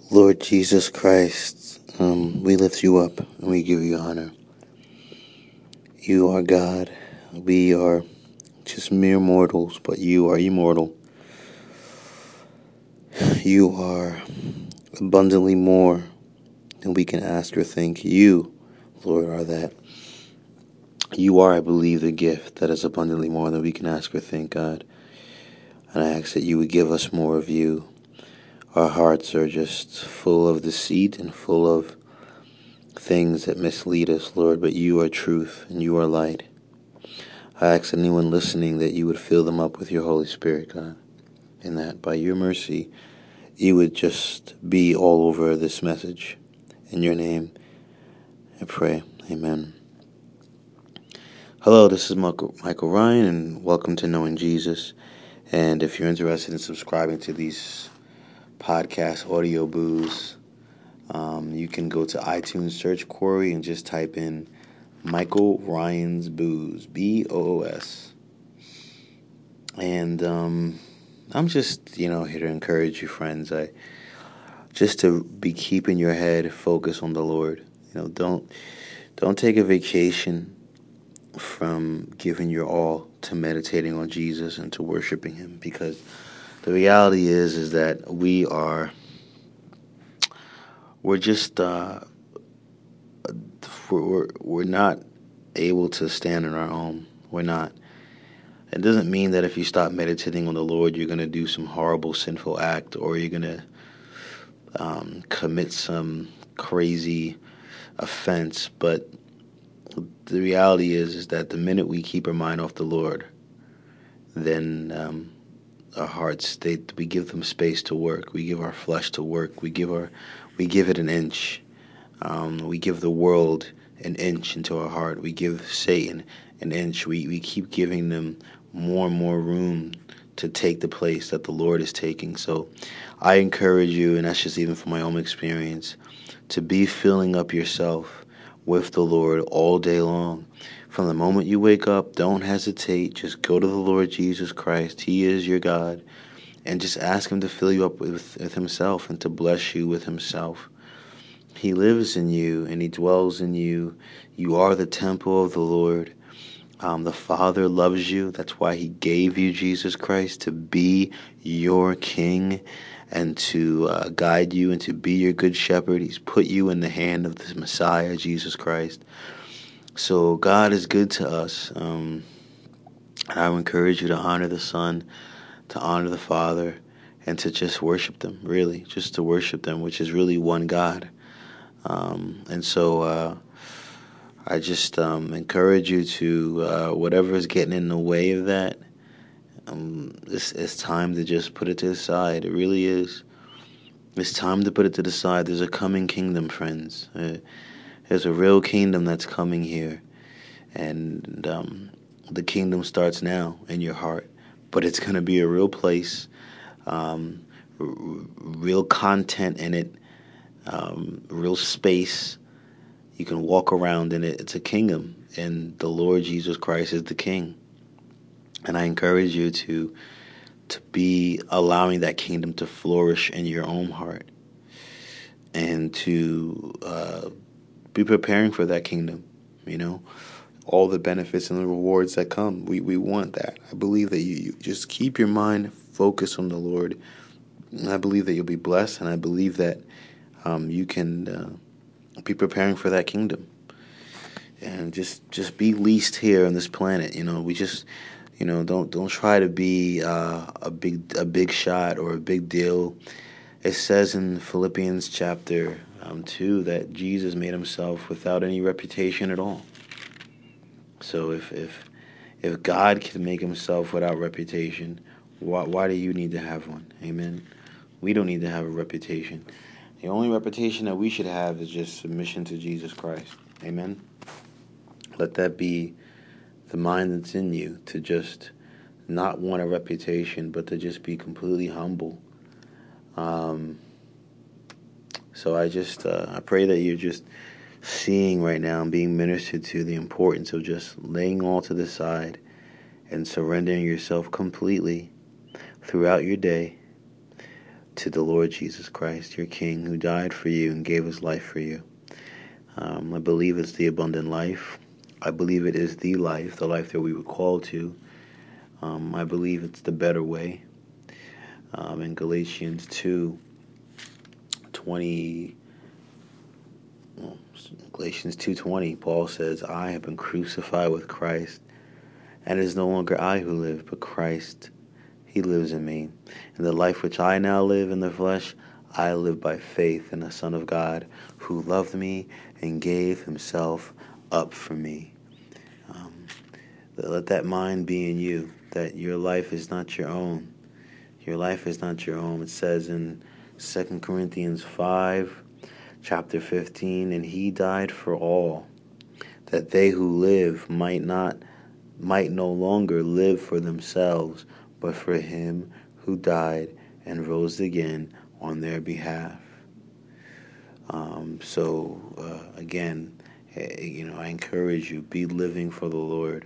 Lord Jesus Christ, we lift you up and we give you honor. You are God. We are just mere mortals, but you are immortal. You are abundantly more than we can ask or think. You, Lord, are that. You are, I believe, the gift that is abundantly more than we can ask or think, God. And I ask that you would give us more of you. Our hearts are just full of deceit and full of things that mislead us, Lord, but you are truth and you are light. I ask anyone listening that you would fill them up with your Holy Spirit, God, and that by your mercy you would just be all over this message. In your name, I pray. Amen. Hello, this is Michael Ryan, and welcome to Knowing Jesus. And if you're interested in subscribing to these podcast audio booths, you can go to iTunes search query and just type in Michael Ryan's Booze, BOOS. And I'm just, here to encourage you, friends. Just to be keeping your head focused on the Lord. Don't take a vacation from giving your all to meditating on Jesus and to worshiping Him, because the reality is that we're just we're not able to stand on our own. We're not. It doesn't mean that if you stop meditating on the Lord, you're going to do some horrible sinful act, or you're going to commit some crazy offense. But the reality is that the minute we keep our mind off the Lord, then our hearts, we give them space to work. We give our flesh to work. We give it an inch. We give the world an inch into our heart. We give Satan an inch. We keep giving them more and more room to take the place that the Lord is taking. So I encourage you, and that's just even from my own experience, to be filling up yourself with the Lord all day long. From the moment you wake up, don't hesitate. Just go to the Lord Jesus Christ. He is your God. And just ask Him to fill you up with Himself and to bless you with Himself. He lives in you and He dwells in you. You are the temple of the Lord. The Father loves you. That's why He gave you Jesus Christ, to be your King and to guide you and to be your good shepherd. He's put you in the hand of the Messiah, Jesus Christ. So God is good to us. And I would encourage you to honor the Son, to honor the Father, and to just worship them, really, just to worship them, which is really one God. And so I just encourage you to, whatever is getting in the way of that, it's time to just put it to the side. It really is. It's time to put it to the side. There's a coming kingdom, friends. There's a real kingdom that's coming here. And the kingdom starts now in your heart. But it's going to be a real place, real content in it, real space. You can walk around in it. It's a kingdom, and the Lord Jesus Christ is the King. And I encourage you to be allowing that kingdom to flourish in your own heart, and to be preparing for that kingdom. All the benefits and the rewards that come. We want that. I believe that you just keep your mind focused on the Lord, and I believe that you'll be blessed, and I believe that you can be preparing for that kingdom. And just be least here on this planet. We just, don't try to be a big shot or a big deal. It says in Philippians chapter 2 that Jesus made Himself without any reputation at all. So if God can make Himself without reputation, why do you need to have one? Amen. We don't need to have a reputation. The only reputation that we should have is just submission to Jesus Christ. Amen. Let that be the mind that's in you, to just not want a reputation, but to just be completely humble. So I pray that you're just seeing right now and being ministered to the importance of just laying all to the side and surrendering yourself completely throughout your day to the Lord Jesus Christ, your King, who died for you and gave his life for you. I believe it's the abundant life. I believe it is the life that we were called to. I believe it's the better way. In Galatians 2:20, Galatians 2:20, Paul says, I have been crucified with Christ, and it is no longer I who live, but Christ, he lives in me. And the life which I now live in the flesh, I live by faith in the Son of God, who loved me and gave himself up for me. Let that mind be in you, that your life is not your own. Your life is not your own. It says in 2 Corinthians 5, chapter 15, and he died for all, that they who live might no longer live for themselves, but for him who died and rose again on their behalf. Again, I encourage you, be living for the Lord.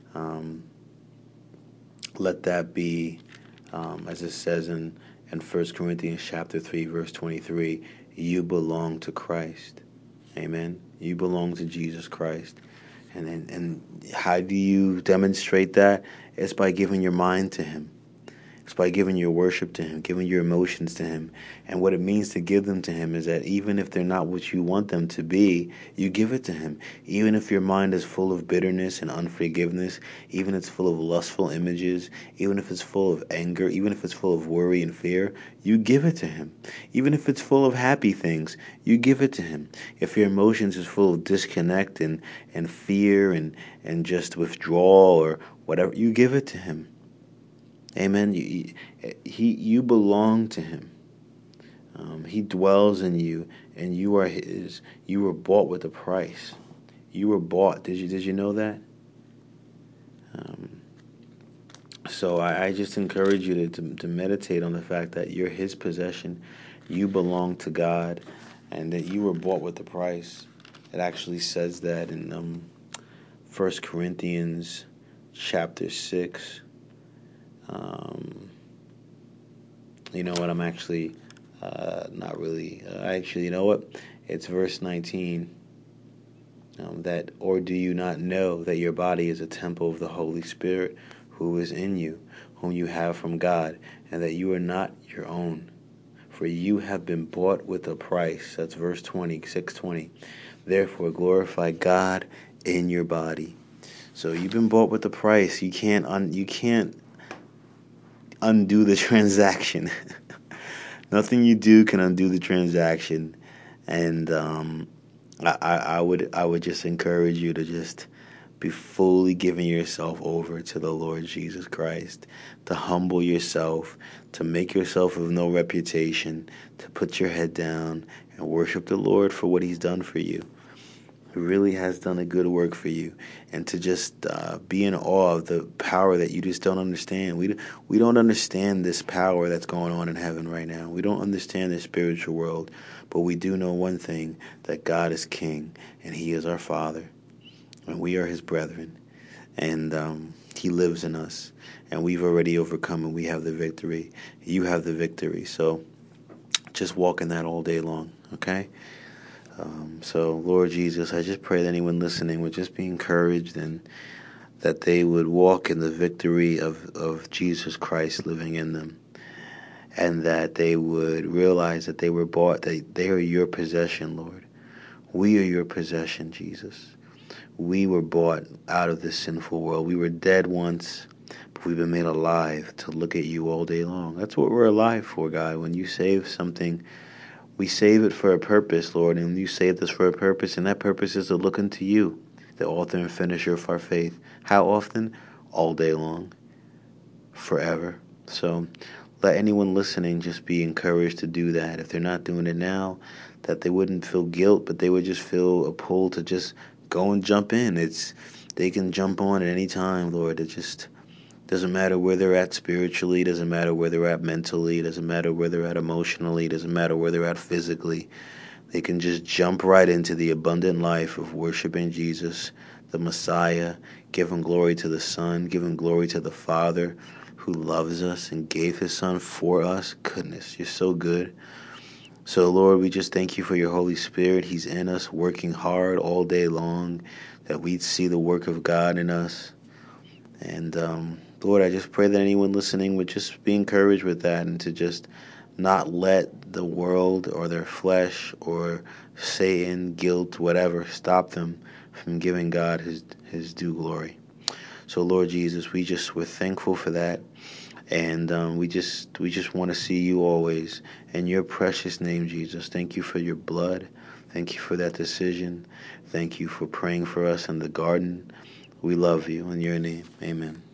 Let that be, as it says in 1 Corinthians chapter 3, verse 23, you belong to Christ. Amen. You belong to Jesus Christ. And how do you demonstrate that? It's by giving your mind to him. It's by giving your worship to him, giving your emotions to him. And what it means to give them to him is that even if they're not what you want them to be, you give it to him. Even if your mind is full of bitterness and unforgiveness, even if it's full of lustful images, even if it's full of anger, even if it's full of worry and fear, you give it to him. Even if it's full of happy things, you give it to him. If your emotions is full of disconnect and fear and just withdrawal or whatever, you give it to him. Amen. You belong to him. He dwells in you, and you are his. You were bought with a price. You were bought. Did you know that? So I just encourage you to meditate on the fact that you're his possession. You belong to God, and that you were bought with a price. It actually says that in 1 Corinthians chapter 6. You know what? I'm actually not really. Actually, you know what? It's verse 19. That, or do you not know that your body is a temple of the Holy Spirit who is in you, whom you have from God, and that you are not your own? For you have been bought with a price. That's verse 20, 6:20. Therefore, glorify God in your body. So you've been bought with a price. You can't undo the transaction. Nothing you do can undo the transaction. And I would just encourage you to just be fully giving yourself over to the Lord Jesus Christ, to humble yourself, to make yourself of no reputation, to put your head down and worship the Lord for what he's done for you. He really has done a good work for you, and to just be in awe of the power that you just don't understand. We don't understand this power that's going on in heaven right now. We don't understand the spiritual world, but we do know one thing, that God is King, and he is our Father, and we are his brethren, and he lives in us, and we've already overcome, and we have the victory. You have the victory, so just walk in that all day long, okay? So, Lord Jesus, I just pray that anyone listening would just be encouraged and that they would walk in the victory of Jesus Christ living in them, and that they would realize that they were bought, that they are your possession, Lord. We are your possession, Jesus. We were bought out of this sinful world. We were dead once, but we've been made alive to look at you all day long. That's what we're alive for, God. When you save something, we save it for a purpose, Lord, and you saved us for a purpose, and that purpose is to look unto you, the author and finisher of our faith. How often? All day long, forever. So let anyone listening just be encouraged to do that. If they're not doing it now, that they wouldn't feel guilt, but they would just feel a pull to just go and jump in. They can jump on at any time, Lord. It just doesn't matter where they're at spiritually, doesn't matter where they're at mentally, doesn't matter where they're at emotionally, doesn't matter where they're at physically. They can just jump right into the abundant life of worshiping Jesus, the Messiah, giving glory to the Son, giving glory to the Father who loves us and gave his son for us. Goodness, you're so good. So, Lord, we just thank you for your Holy Spirit. He's in us, working hard all day long, that we'd see the work of God in us. And, Lord, I just pray that anyone listening would just be encouraged with that and to just not let the world or their flesh or Satan, guilt, whatever, stop them from giving God his due glory. So, Lord Jesus, we're thankful for that. And we just want to see you always. In your precious name, Jesus, thank you for your blood. Thank you for that decision. Thank you for praying for us in the garden. We love you. In your name, amen.